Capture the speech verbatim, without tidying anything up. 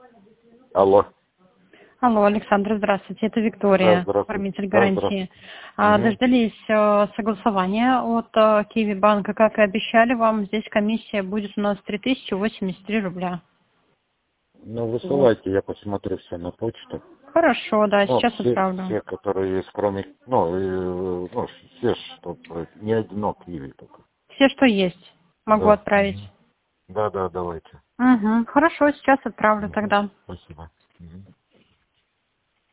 Алло. Алло, Александр, здравствуйте. Это Да, Виктория, здравствуйте. оформитель Да, гарантии. здравствуйте. А, Угу. Дождались э, согласования от э, Киви банка, как и обещали вам. Здесь комиссия будет у нас три тысячи восемьдесят три рубля. Ну, Вот. высылайте, я посмотрю все на почту. Хорошо, да, Ну, сейчас все, отправлю. все, которые есть, кроме, ну, э, ну все, чтобы не одно киви только. Все, что есть, могу Да. отправить. Угу. Да, да, давайте. Угу. Хорошо, сейчас отправлю Угу. тогда. Спасибо. Угу.